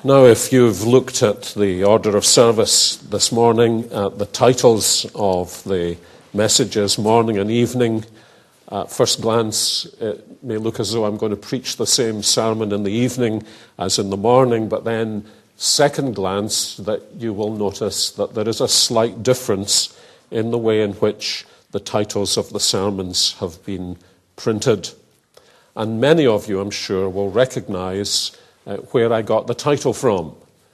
Now, if you've looked at the order of service this morning, at the titles of the messages, morning and evening, at first glance, it may look as though I'm going to preach the same sermon in the evening as in the morning, but then, second glance, that you will notice that there is a slight difference in the way in which the titles of the sermons have been printed. And many of you, I'm sure, will recognize where I got the title from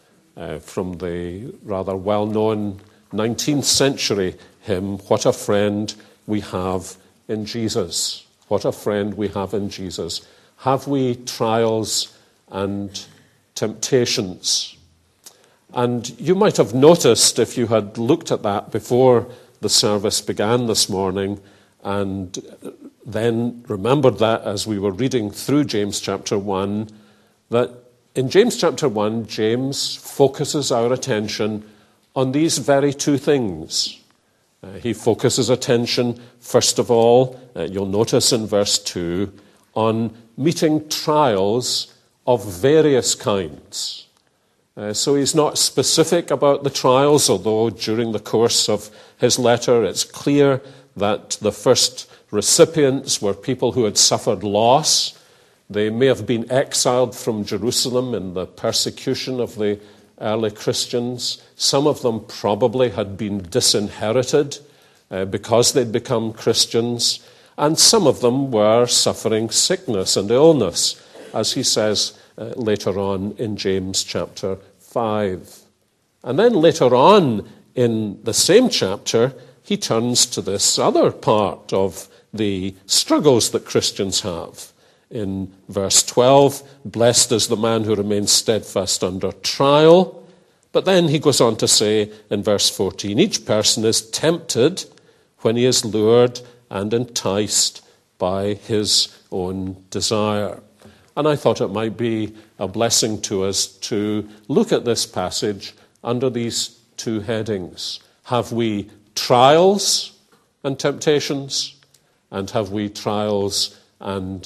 the rather well-known 19th century hymn, What a Friend We Have in Jesus. What a friend we have in Jesus. Have we trials and temptations? And you might have noticed, if you had looked at that before the service began this morning, and then remembered that as we were reading through James chapter 1, that in James chapter 1, James focuses our attention on these very two things. He focuses attention, first of all, you'll notice in verse 2, on meeting trials of various kinds. So he's not specific about the trials, although during the course of his letter it's clear that the first recipients were people who had suffered loss. They may have been exiled from Jerusalem in the persecution of the early Christians. Some of them probably had been disinherited because they'd become Christians. And some of them were suffering sickness and illness, as he says later on in James chapter 5. And then later on in the same chapter, he turns to this other part of the struggles that Christians have. In verse 12, blessed is the man who remains steadfast under trial. But then he goes on to say in verse 14, each person is tempted when he is lured and enticed by his own desire. And I thought it might be a blessing to us to look at this passage under these two headings. Have we trials and temptations? And have we trials and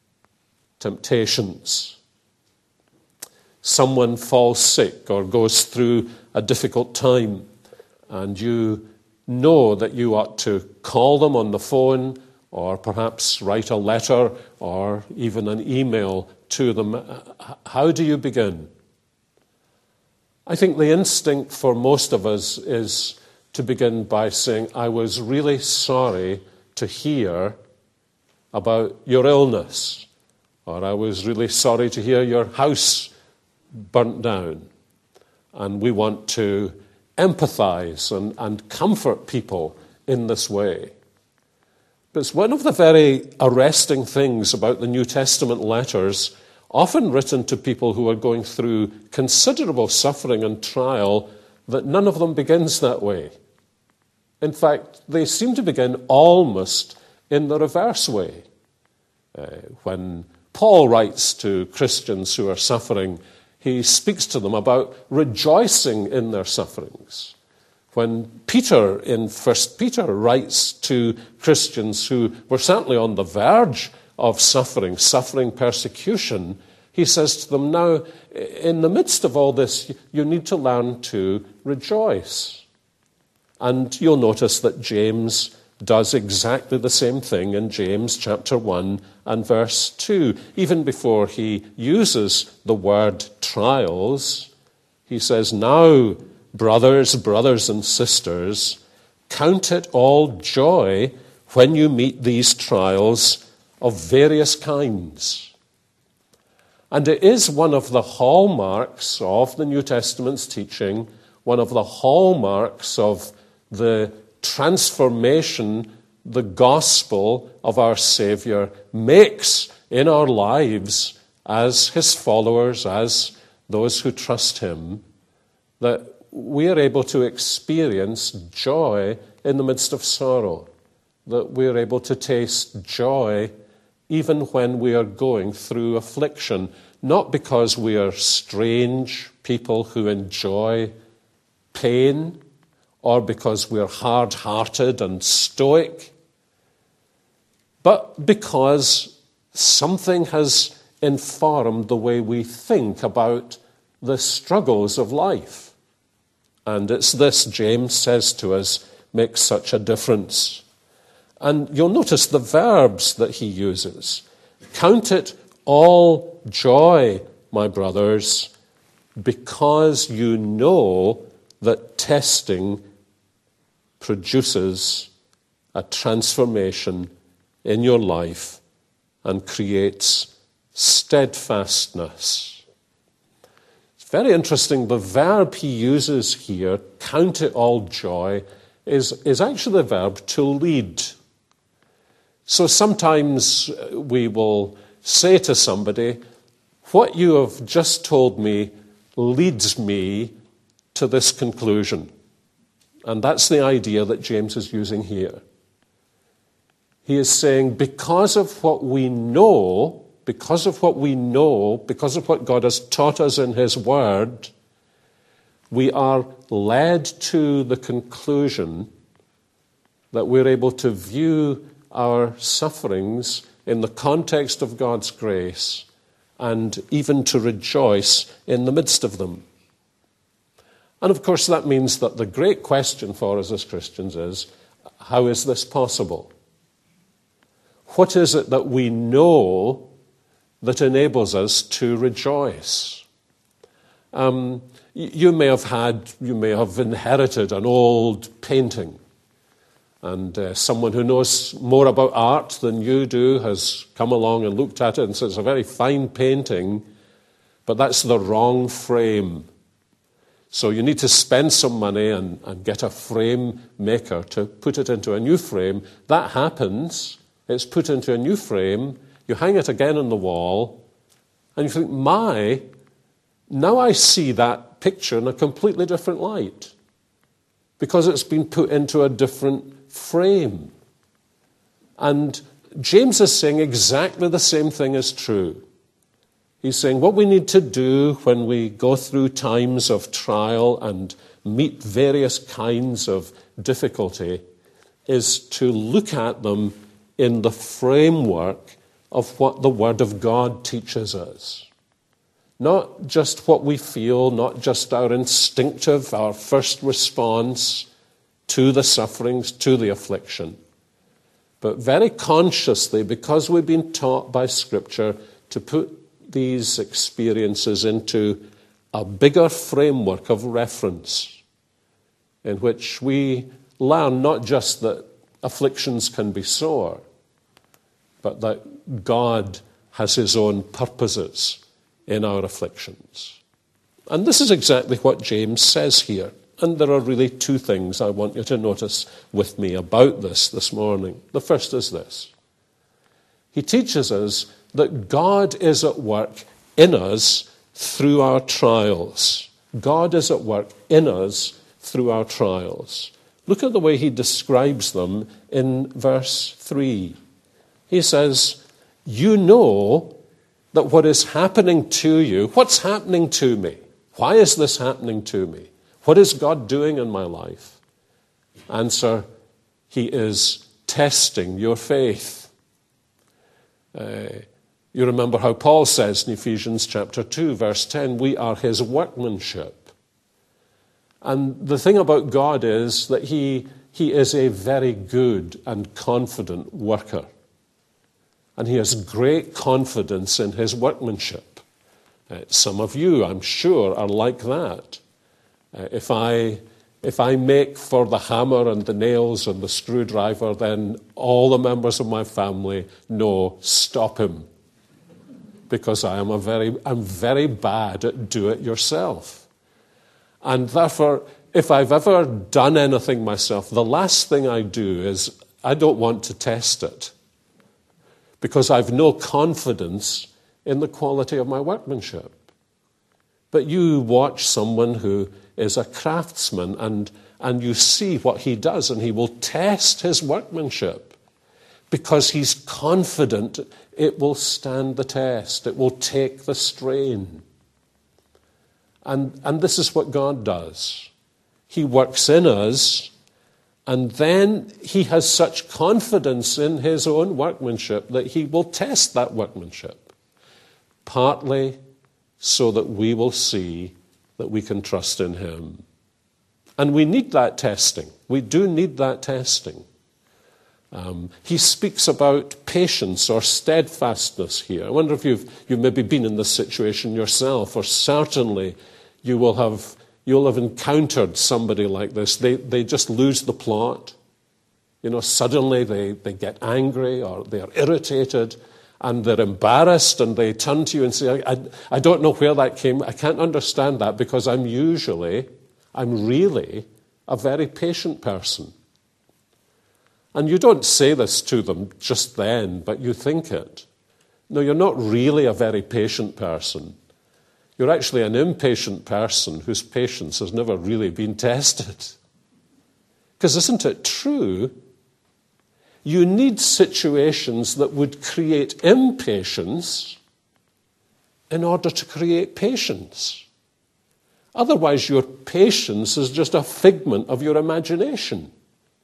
temptations? Someone falls sick or goes through a difficult time, and you know that you ought to call them on the phone or perhaps write a letter or even an email to them. How do you begin? I think the instinct for most of us is to begin by saying, I was really sorry to hear about your illness, or I was really sorry to hear your house burnt down. And we want to empathize and comfort people in this way. But it's one of the very arresting things about the New Testament letters, often written to people who are going through considerable suffering and trial, that none of them begins that way. In fact, they seem to begin almost in the reverse way. When Paul writes to Christians who are suffering, he speaks to them about rejoicing in their sufferings. When Peter in 1 Peter writes to Christians who were certainly on the verge of suffering persecution, he says to them, now, in the midst of all this, you need to learn to rejoice. And you'll notice that James does exactly the same thing in James chapter 1 and verse 2. Even before he uses the word trials, he says, now, brothers and sisters, count it all joy when you meet these trials of various kinds. And it is one of the hallmarks of the New Testament's teaching, one of the hallmarks of the transformation the gospel of our Savior makes in our lives as his followers, as those who trust him, that we are able to experience joy in the midst of sorrow, that we are able to taste joy even when we are going through affliction, not because we are strange people who enjoy pain, or because we're hard-hearted and stoic, but because something has informed the way we think about the struggles of life. And it's this, James says to us, makes such a difference. And you'll notice the verbs that he uses. Count it all joy, my brothers, because you know that testing produces a transformation in your life and creates steadfastness. It's very interesting. The verb he uses here, count it all joy, is actually the verb to lead. So sometimes we will say to somebody, what you have just told me leads me to this conclusion. And that's the idea that James is using here. He is saying, because of what we know, because of what God has taught us in his word, we are led to the conclusion that we're able to view our sufferings in the context of God's grace and even to rejoice in the midst of them. And of course that means that the great question for us as Christians is, how is this possible? What is it that we know that enables us to rejoice? You may have inherited an old painting, and someone who knows more about art than you do has come along and looked at it and said, it's a very fine painting, but that's the wrong frame. So you need to spend some money and get a frame maker to put it into a new frame. That happens. It's put into a new frame. You hang it again on the wall, and you think, now I see that picture in a completely different light because it's been put into a different frame. And James is saying exactly the same thing is true. He's saying what we need to do when we go through times of trial and meet various kinds of difficulty is to look at them in the framework of what the Word of God teaches us. Not just what we feel, not just our instinctive, our first response to the sufferings, to the affliction, but very consciously, because we've been taught by Scripture to put these experiences into a bigger framework of reference in which we learn not just that afflictions can be sore, but that God has his own purposes in our afflictions. And this is exactly what James says here. And there are really two things I want you to notice with me about this morning. The first is this. He teaches us that God is at work in us through our trials. God is at work in us through our trials. Look at the way he describes them in verse 3. He says, you know that what is happening to you, what's happening to me? Why is this happening to me? What is God doing in my life? Answer, he is testing your faith. You remember how Paul says in Ephesians chapter 2, verse 10, we are his workmanship. And the thing about God is that he is a very good and confident worker. And he has great confidence in his workmanship. Some of you, I'm sure, are like that. If I make for the hammer and the nails and the screwdriver, then all the members of my family know, stop him. Because I'm very bad at do-it-yourself. And therefore, if I've ever done anything myself, the last thing I do is I don't want to test it. Because I've no confidence in the quality of my workmanship. But you watch someone who is a craftsman and you see what he does, and he will test his workmanship because he's confident it will stand the test, it will take the strain. And this is what God does. He works in us, and then he has such confidence in his own workmanship that he will test that workmanship, partly so that we will see that we can trust in him. And we need that testing. We do need that testing. He speaks about patience or steadfastness here. I wonder if you've maybe been in this situation yourself, or certainly you'll have encountered somebody like this. They just lose the plot. Suddenly they get angry or they're irritated and they're embarrassed and they turn to you and say, I don't know where that came. I can't understand that because I'm really a very patient person. And you don't say this to them just then, but you think it. No, you're not really a very patient person. You're actually an impatient person whose patience has never really been tested. Because isn't it true? You need situations that would create impatience in order to create patience. Otherwise, your patience is just a figment of your imagination.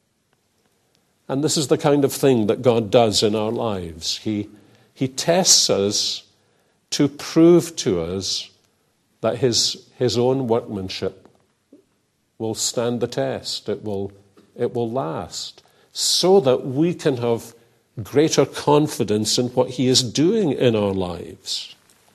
And this is the kind of thing that God does in our lives. He tests us to prove to us that his own workmanship will stand the test. It will last, so that we can have greater confidence in what he is doing in our lives.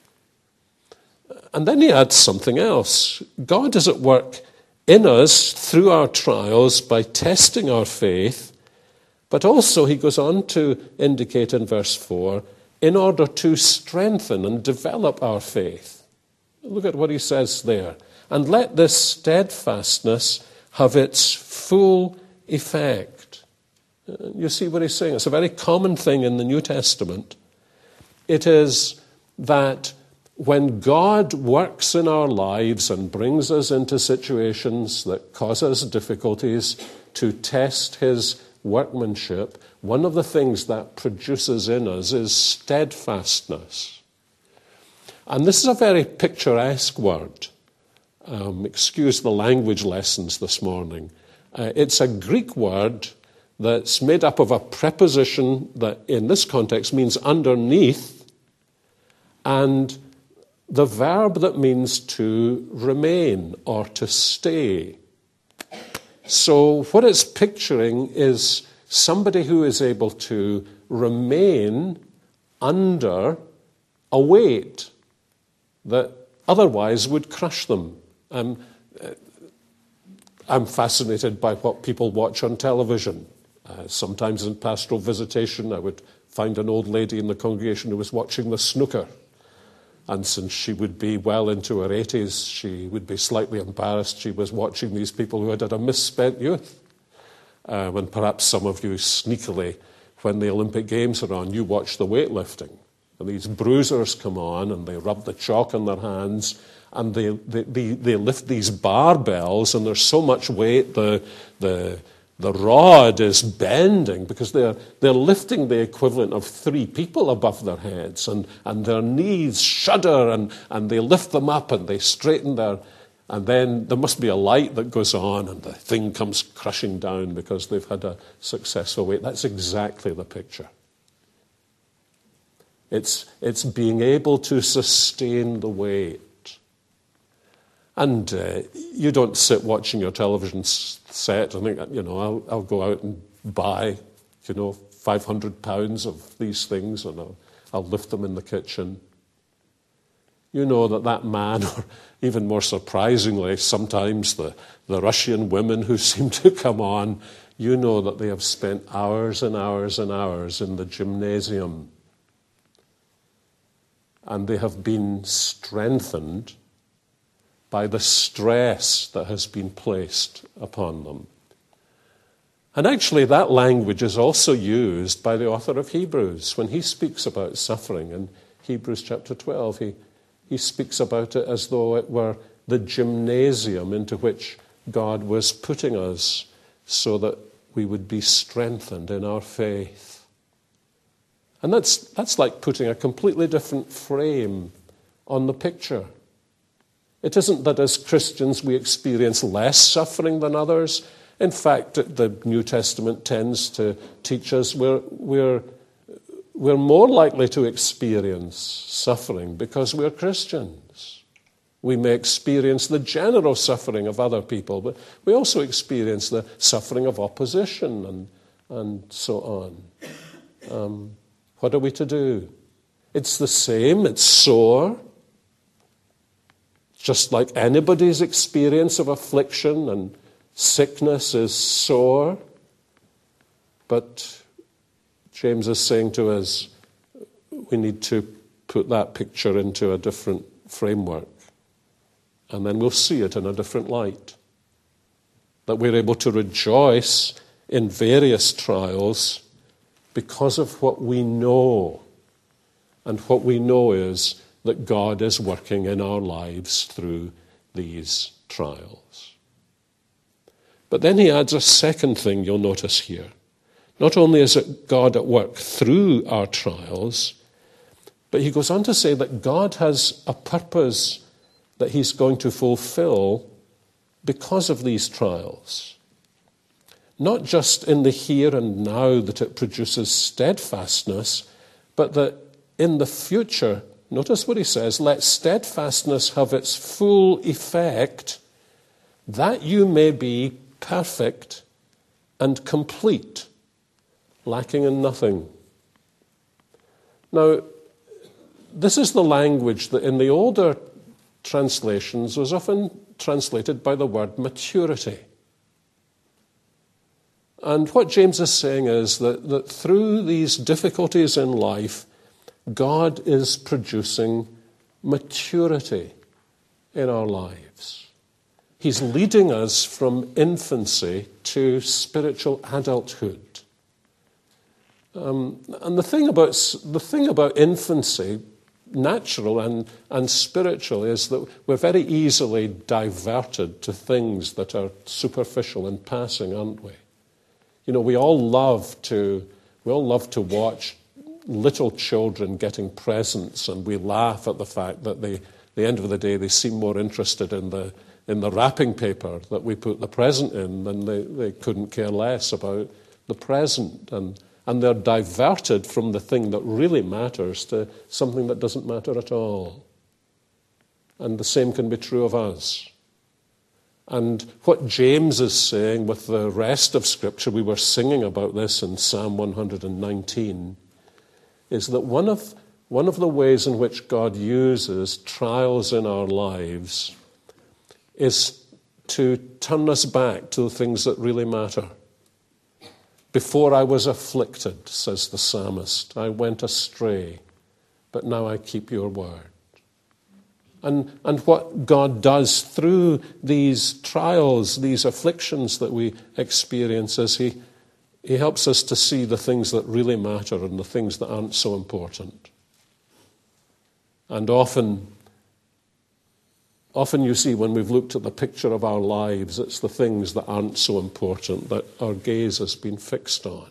And then he adds something else. God is at work in us through our trials by testing our faith, but also he goes on to indicate in verse 4, in order to strengthen and develop our faith. Look at what he says there. And let this steadfastness have its full effect. You see what he's saying? It's a very common thing in the New Testament. It is that when God works in our lives and brings us into situations that cause us difficulties to test his workmanship, one of the things that produces in us is steadfastness. And this is a very picturesque word. Excuse the language lessons this morning. It's a Greek word that's made up of a preposition that in this context means underneath, and the verb that means to remain or to stay. So what it's picturing is somebody who is able to remain under a weight that otherwise would crush them. I'm fascinated by what people watch on television. Sometimes in pastoral visitation, I would find an old lady in the congregation who was watching the snooker. And since she would be well into her 80s, she would be slightly embarrassed. She was watching these people who had a misspent youth. And perhaps some of you sneakily, when the Olympic Games are on, you watch the weightlifting. And these bruisers come on and they rub the chalk in their hands and they lift these barbells, and there's so much weight the rod is bending because they're lifting the equivalent of 3 people above their heads, and their knees shudder and they lift them up and they straighten and then there must be a light that goes on and the thing comes crushing down because they've had a successful weight. That's exactly the picture. It's being able to sustain the weight. And you don't sit watching your television set and think, I'll go out and buy, 500 pounds of these things and I'll lift them in the kitchen. You know that man, or even more surprisingly, sometimes the Russian women who seem to come on, you know that they have spent hours and hours and hours in the gymnasium. And they have been strengthened by the stress that has been placed upon them. And actually that language is also used by the author of Hebrews. When he speaks about suffering in Hebrews chapter 12, he speaks about it as though it were the gymnasium into which God was putting us so that we would be strengthened in our faith. And that's like putting a completely different frame on the picture. It isn't that as Christians we experience less suffering than others. In fact, the New Testament tends to teach us we're more likely to experience suffering because we're Christians. We may experience the general suffering of other people, but we also experience the suffering of opposition and so on. What are we to do? It's the same. It's sore. Just like anybody's experience of affliction and sickness is sore. But James is saying to us, we need to put that picture into a different framework. And then we'll see it in a different light. That we're able to rejoice in various trials because of what we know. And what we know is that God is working in our lives through these trials. But then he adds a second thing you'll notice here. Not only is it God at work through our trials, but he goes on to say that God has a purpose that he's going to fulfill because of these trials. Not just in the here and now that it produces steadfastness, but that in the future, notice what he says, let steadfastness have its full effect, that you may be perfect and complete, lacking in nothing. Now, this is the language that in the older translations was often translated by the word maturity. And what James is saying is that through these difficulties in life, God is producing maturity in our lives. He's leading us from infancy to spiritual adulthood. And the thing about infancy, natural and spiritual, is that we're very easily diverted to things that are superficial and passing, aren't we? You know, we all love to watch little children getting presents, and we laugh at the fact that at the end of the day they seem more interested in the wrapping paper that we put the present in than they couldn't care less about the present, and they're diverted from the thing that really matters to something that doesn't matter at all. And the same can be true of us. And what James is saying with the rest of Scripture, we were singing about this in Psalm 119, is that one of the ways in which God uses trials in our lives is to turn us back to the things that really matter. Before I was afflicted, says the psalmist, I went astray, but now I keep your word. And what God does through these trials, these afflictions that we experience, is He helps us to see the things that really matter and the things that aren't so important. And often you see when we've looked at the picture of our lives, it's the things that aren't so important that our gaze has been fixed on.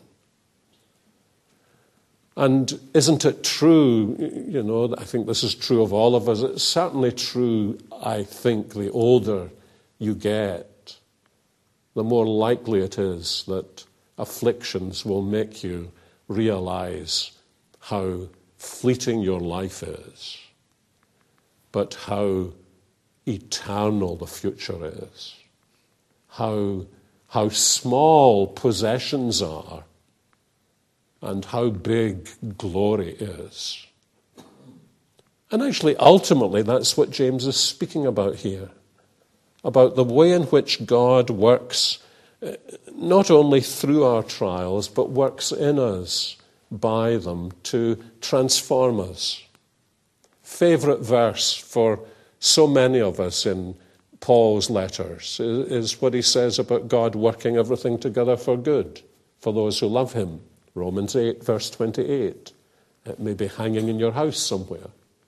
And isn't it true, you know, I think this is true of all of us, it's certainly true, I think, the older you get, the more likely it is that afflictions will make you realize how fleeting your life is, but how eternal the future is, how small possessions are, and how big glory is. And actually, ultimately, that's what James is speaking about here, about the way in which God works not only through our trials, but works in us by them to transform us. Favorite verse for so many of us in Paul's letters is what he says about God working everything together for good for those who love him. Romans 8, verse 28. It may be hanging in your house somewhere.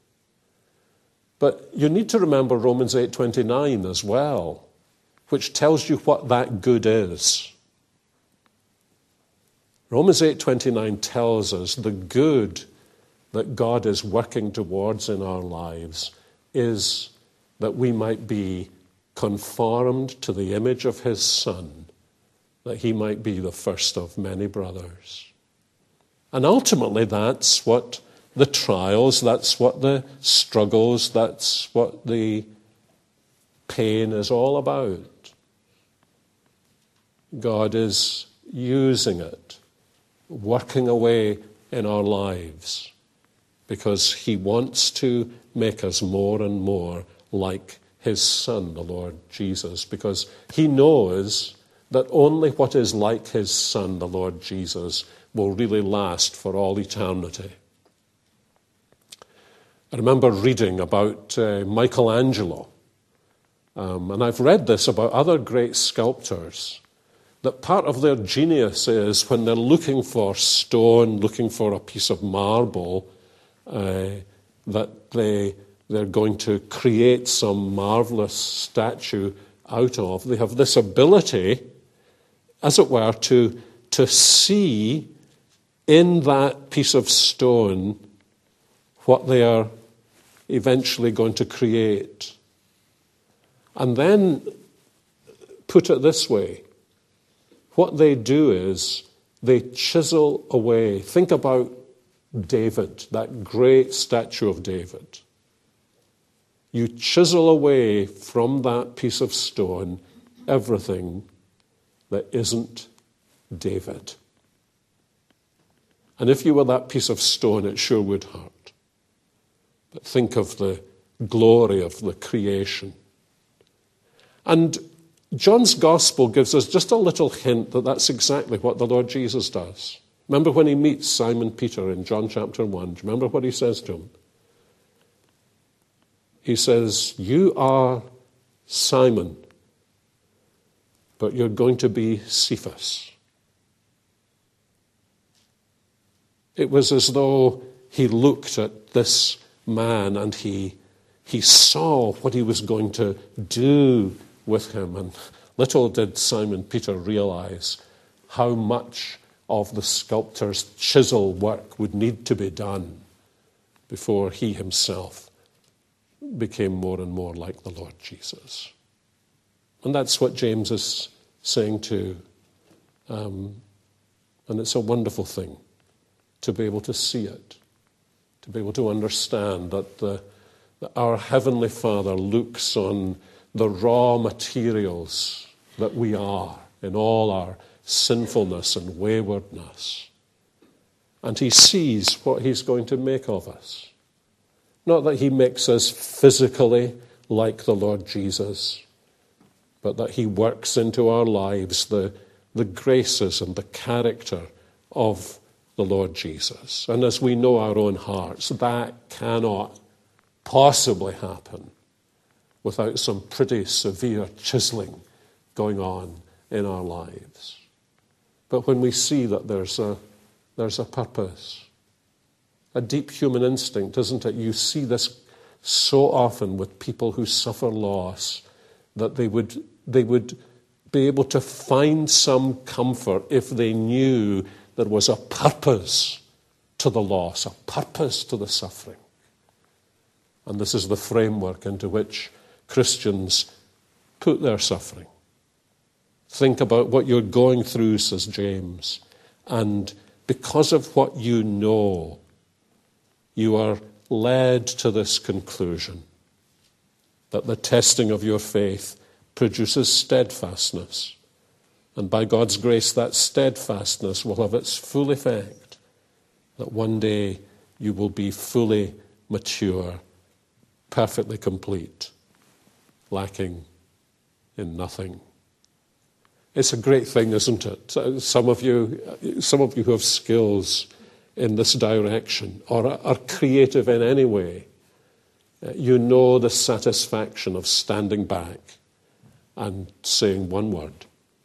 But you need to remember Romans 8:29 as well, which tells you what that good is. Romans 8:29 tells us the good that God is working towards in our lives is that we might be conformed to the image of his Son, that he might be the first of many brothers. And ultimately that's what the trials, that's what the struggles, that's what the pain is all about. God is using it, working away in our lives, because he wants to make us more and more like his Son, the Lord Jesus, because he knows that only what is like his Son, the Lord Jesus, will really last for all eternity. I remember reading about Michelangelo, and I've read this about other great sculptors, that part of their genius is when they're looking for stone, looking for a piece of marble, that they're going to create some marvelous statue out of. They have this ability, as it were, to see in that piece of stone what they are eventually going to create. And then put it this way, what they do is they chisel away. Think about David, that great statue of David. You chisel away from that piece of stone everything that isn't David. And if you were that piece of stone, it sure would hurt. But think of the glory of the creation. And John's Gospel gives us just a little hint that that's exactly what the Lord Jesus does. Remember when he meets Simon Peter in John chapter 1? Do you remember what he says to him? He says, "You are Simon, but you're going to be Cephas." It was as though he looked at this man and he saw what he was going to do with him. And little did Simon Peter realize how much of the sculptor's chisel work would need to be done before he himself became more and more like the Lord Jesus. And that's what James is saying too. And it's a wonderful thing to be able to see it, to be able to understand that our Heavenly Father looks on the raw materials that we are in all our sinfulness and waywardness. And he sees what he's going to make of us. Not that he makes us physically like the Lord Jesus, but that he works into our lives the graces and the character of the Lord Jesus. And as we know our own hearts, that cannot possibly happen without some pretty severe chiseling going on in our lives. But when we see that there's a purpose, a deep human instinct, isn't it? You see this so often with people who suffer loss, that they would be able to find some comfort if they knew there was a purpose to the loss, a purpose to the suffering. And this is the framework into which Christians put their suffering. Think about what you're going through, says James, and because of what you know, you are led to this conclusion that the testing of your faith produces steadfastness. And by God's grace, that steadfastness will have its full effect, that one day you will be fully mature, perfectly complete, lacking in nothing. It's a great thing, isn't it? Some of you who have skills in this direction or are creative in any way, you know the satisfaction of standing back and saying one word: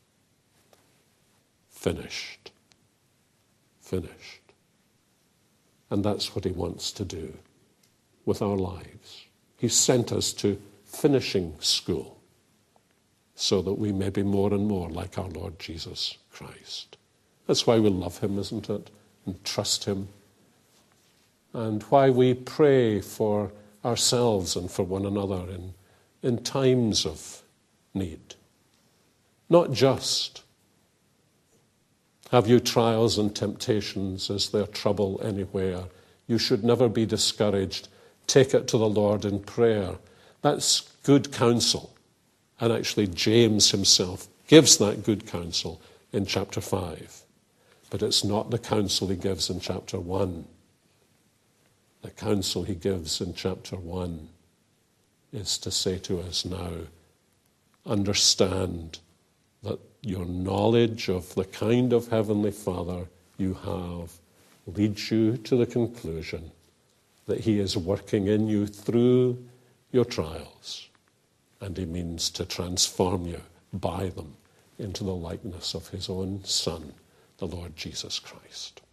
finished. Finished. And that's what he wants to do with our lives. He sent us to finishing school so that we may be more and more like our Lord Jesus Christ. That's why we love him, isn't it? And trust him. And why we pray for ourselves and for one another in times of need. Not just, have you trials and temptations? Is there trouble anywhere? You should never be discouraged. Take it to the Lord in prayer. That's good counsel. And actually, James himself gives that good counsel in chapter 5. But it's not the counsel he gives in chapter 1. The counsel he gives in chapter 1 is to say to us now, understand that your knowledge of the kind of Heavenly Father you have leads you to the conclusion that he is working in you through your trials, and he means to transform you by them into the likeness of his own Son, the Lord Jesus Christ.